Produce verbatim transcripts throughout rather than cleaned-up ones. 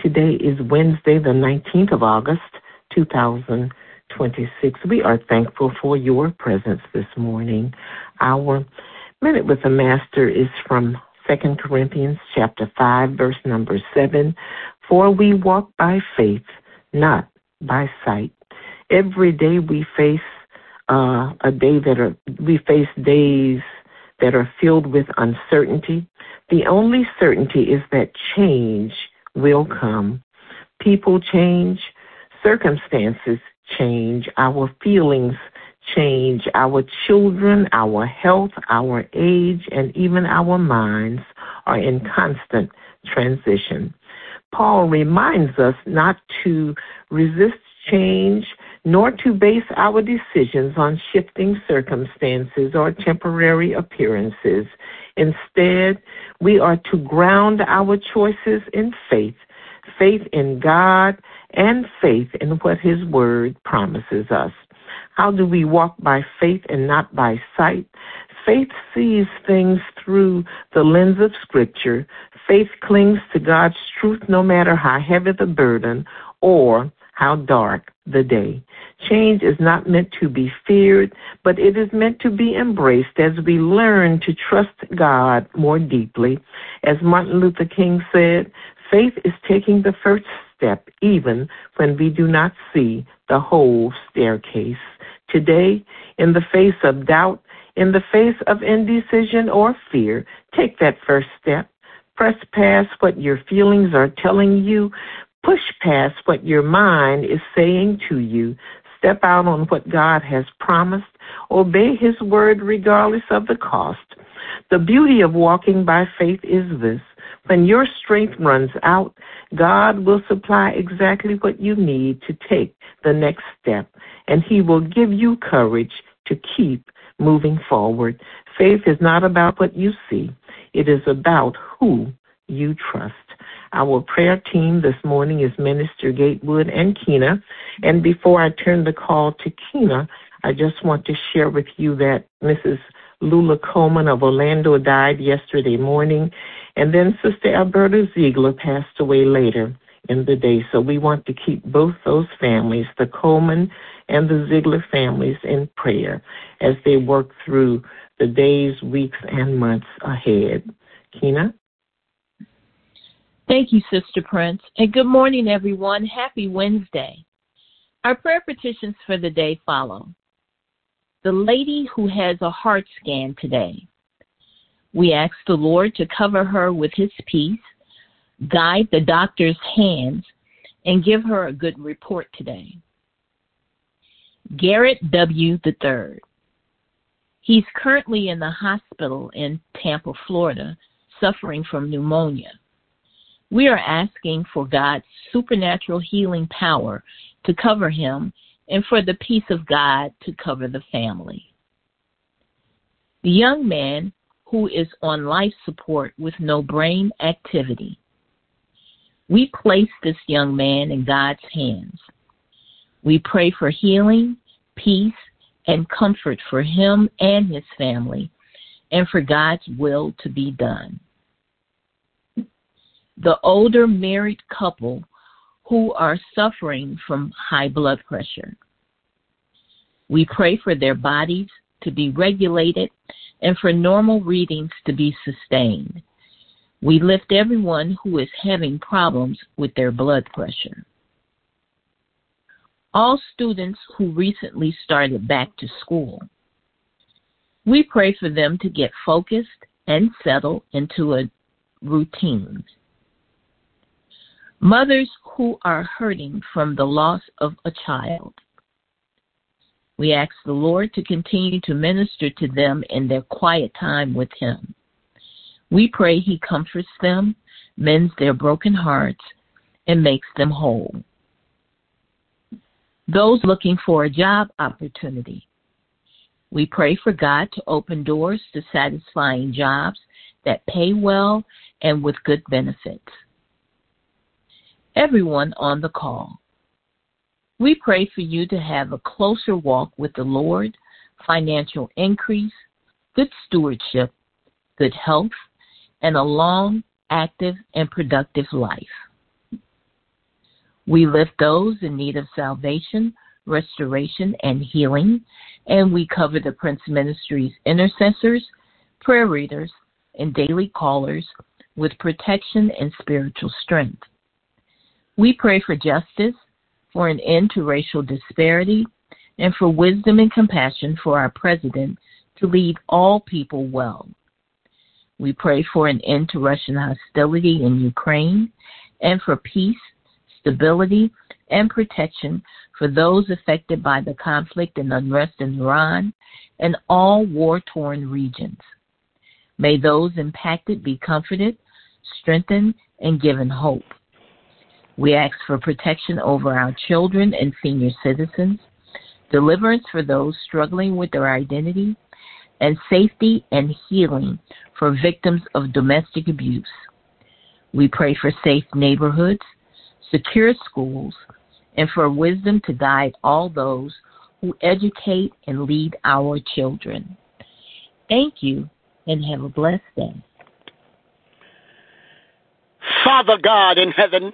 Today is Wednesday, the nineteenth of August, two thousand twenty-six. We are thankful for your presence this morning. Our Minute with the Master is from Second Corinthians chapter five, verse number seven. For we walk by faith, not by sight. Every day we face uh, a day that are we face days that are filled with uncertainty. The only certainty is that change will come. People change, circumstances change, our feelings change, our children, our health, our age, and even our minds are in constant transition. Paul reminds us not to resist change, nor to base our decisions on shifting circumstances or temporary appearances. Instead, we are to ground our choices in faith, faith in God and faith in what His Word promises us. How do we walk by faith and not by sight? Faith sees things through the lens of Scripture. Faith clings to God's truth no matter how heavy the burden or how dark the day. Change is not meant to be feared, but it is meant to be embraced as we learn to trust God more deeply. As Martin Luther King said, faith is taking the first step even when we do not see the whole staircase. Today, in the face of doubt, in the face of indecision or fear, take that first step. Press past what your feelings are telling you. Push past what your mind is saying to you. Step out on what God has promised. Obey His word regardless of the cost. The beauty of walking by faith is this. When your strength runs out, God will supply exactly what you need to take the next step, and He will give you courage to keep moving forward. Faith is not about what you see. It is about who you trust. Our prayer team this morning is Minister Gatewood and Kina. And before I turn the call to Kina, I just want to share with you that Missus Lula Coleman of Orlando died yesterday morning, and then Sister Alberta Ziegler passed away later in the day. So we want to keep both those families, the Coleman and the Ziegler families, in prayer as they work through the days, weeks, and months ahead. Kina? Thank you, Sister Prince. And good morning, everyone. Happy Wednesday. Our prayer petitions for the day follow. The lady who has a heart scan today. We ask the Lord to cover her with His peace, guide the doctor's hands, and give her a good report today. Garrett W. the third. He's currently in the hospital in Tampa, Florida, suffering from pneumonia. We are asking for God's supernatural healing power to cover him and for the peace of God to cover the family. The young man who is on life support with no brain activity. We place this young man in God's hands. We pray for healing, peace, and comfort for him and his family, and for God's will to be done. The older married couple who are suffering from high blood pressure. We pray for their bodies to be regulated and for normal readings to be sustained. We lift everyone who is having problems with their blood pressure. All students who recently started back to school. We pray for them to get focused and settle into a routine. Mothers who are hurting from the loss of a child. We ask the Lord to continue to minister to them in their quiet time with Him. We pray He comforts them, mends their broken hearts, and makes them whole. Those looking for a job opportunity. We pray for God to open doors to satisfying jobs that pay well and with good benefits. Everyone on the call. We pray for you to have a closer walk with the Lord, financial increase, good stewardship, good health, and a long, active, and productive life. We lift those in need of salvation, restoration, and healing, and we cover the Prince Ministries intercessors, prayer readers, and daily callers with protection and spiritual strength. We pray for justice, for an end to racial disparity, and for wisdom and compassion for our president to lead all people well. We pray for an end to Russian hostility in Ukraine and for peace, stability, and protection for those affected by the conflict and unrest in Iran and all war-torn regions. May those impacted be comforted, strengthened, and given hope. We ask for protection over our children and senior citizens, deliverance for those struggling with their identity, and safety and healing for victims of domestic abuse. We pray for safe neighborhoods, secure schools, and for wisdom to guide all those who educate and lead our children. Thank you, and have a blessed day. Father God in heaven,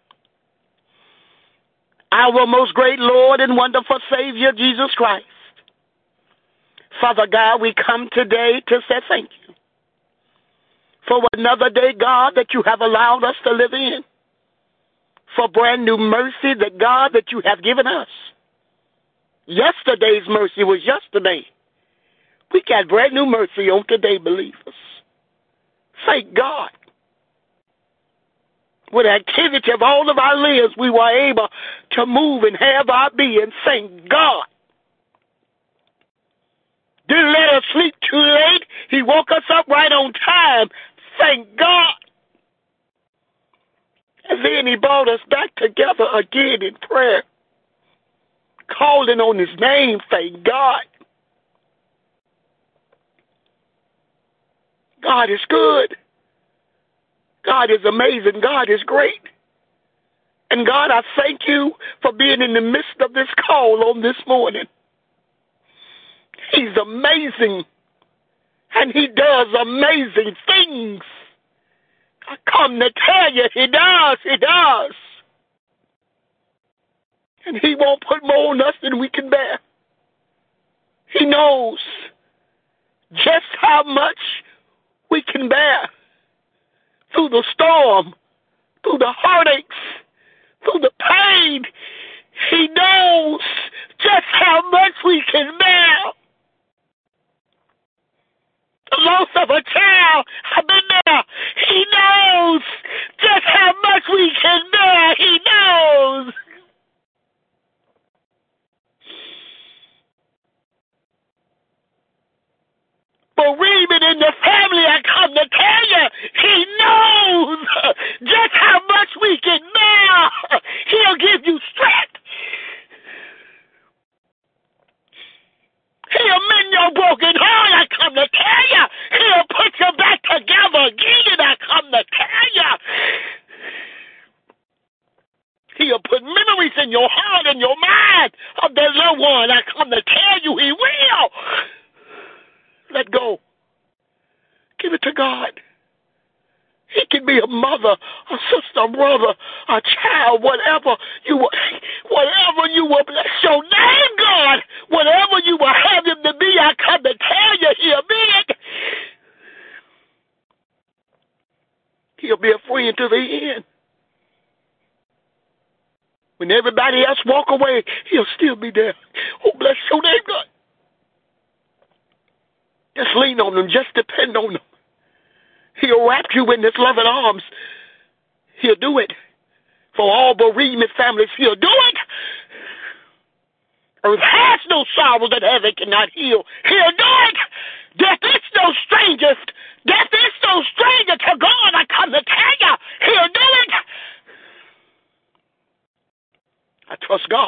our most great Lord and wonderful Savior, Jesus Christ. Father God, we come today to say thank you for another day, God, that you have allowed us to live in, for brand new mercy that, God, that you have given us. Yesterday's mercy was yesterday. We got brand new mercy on today, believers. Thank God. With the activity of all of our limbs, we were able to move and have our being. Thank God. Didn't let us sleep too late. He woke us up right on time. Thank God. And then he brought us back together again in prayer, calling on his name. Thank God. God is good. God is amazing. God is great. And God, I thank you for being in the midst of this call on this morning. He's amazing. And he does amazing things. I come to tell you, he does, he does. And he won't put more on us than we can bear. He knows just how much we can bear. Through the storm, through the heartaches, through the pain, he knows just how much we can bear. The loss of a child, I've been there. He knows just how much we can bear. He knows. Bereavement in the family, I come to tell you, he knows just how much we can bear. He'll give you strength. He'll mend your broken heart, I come to tell you. He'll put you back together again, I come to tell you. He'll put memories in your heart and your mind of the loved one, I come to tell you, he will. Let go. Give it to God. He can be a mother, a sister, a brother, a child, whatever you will, whatever you will bless your name, God. Whatever you will have him to be, I come to tell you, he'll be it. He'll be a friend to the end. When everybody else walk away, he'll still be there. Oh, bless your name, God. Just lean on him. Just depend on him. He'll wrap you in his loving arms. He'll do it. For all bereavement families, he'll do it. Earth has no sorrow that heaven cannot heal. He'll do it. Death is no stranger. Death is no stranger to God. I come to tell you, he'll do it. I trust God.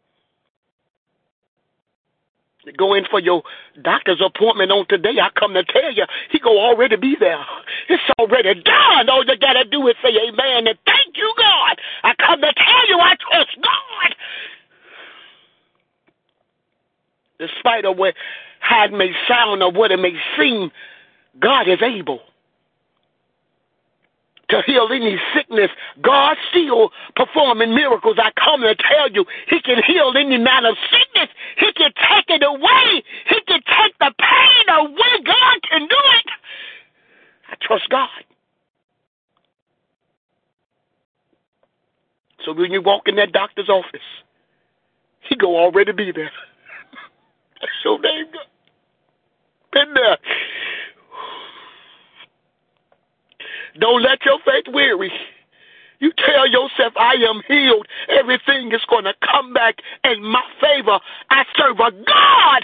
You go in for your doctor's appointment on today, I come to tell you, he go already be there. It's already done. All you got to do is say amen and thank you, God. I come to tell you, I trust God. Despite of what, how it may sound or what it may seem, God is able to heal any sickness. God still performing miracles. I come to tell you, he can heal any amount of sickness. He can take it away. He can take the pain away. God can do it. I trust God. So when you walk in that doctor's office, he go already be there. That's so damn good. Been there. Don't let your faith weary. You tell yourself, I am healed. Everything is going to come back in my favor. I serve a God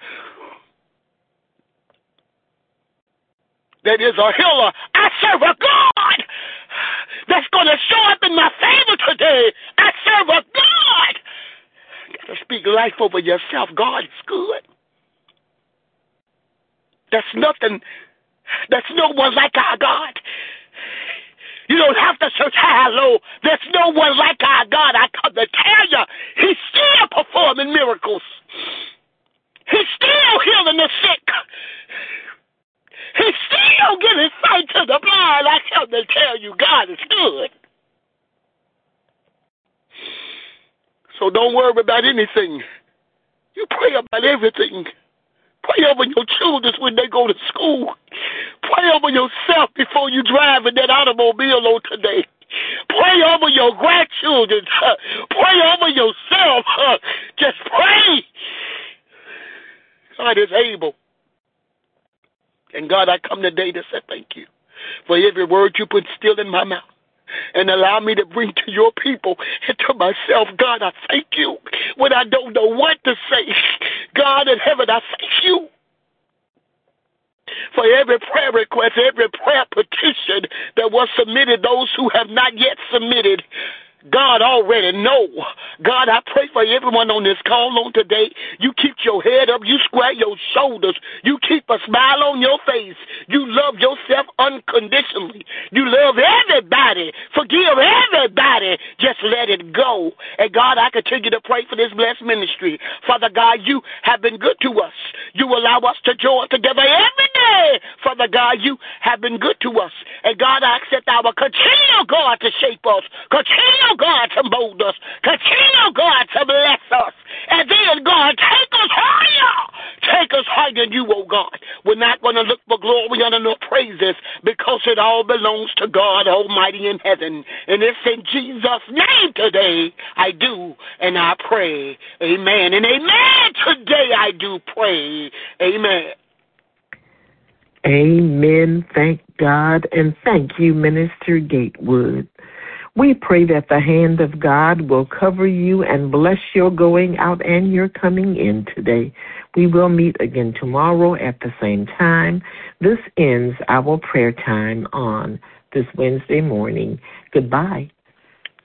that is a healer. I serve a God that's going to show up in my favor today. I serve a God. You got to speak life over yourself. God is good. There's nothing, there's no one like our God. You don't have to search high or low. There's no one like our God. I come to tell you, he's still performing miracles. He's still healing the sick. He's still giving sight to the blind. I come to tell you, God is good. So don't worry about anything. You pray about everything. Pray over your children when they go to school. Pray over yourself before you drive in that automobile on today. Pray over your grandchildren. Pray over yourself. Just pray. God is able. And God, I come today to say thank you for every word you put still in my mouth and allow me to bring to your people and to myself. God, I thank you when I don't know what to say. God in heaven, I thank you for every prayer request, every prayer petition that was submitted, those who have not yet submitted. God already know. God, I pray for everyone on this call on today. You keep your head up. You square your shoulders. You keep a smile on your face. You love yourself unconditionally. You love everybody. Forgive everybody. Just let it go. And God, I continue to pray for this blessed ministry. Father God, you have been good to us. You allow us to join together every day. Father God, you have been good to us. And God, I accept our continue, God, to shape us. Continue, God, to mold us. Continue, God, to bless us. And then, God, take us higher. Take us higher than you, oh God. We're not going to look for glory, honor, nor praises because it all belongs to God Almighty in heaven. And it's in Jesus' name today I do and I pray. Amen. And amen. Today I do pray. Amen. Amen. Thank God. And thank you, Minister Gatewood. We pray that the hand of God will cover you and bless your going out and your coming in today. We will meet again tomorrow at the same time. This ends our prayer time on this Wednesday morning. Goodbye.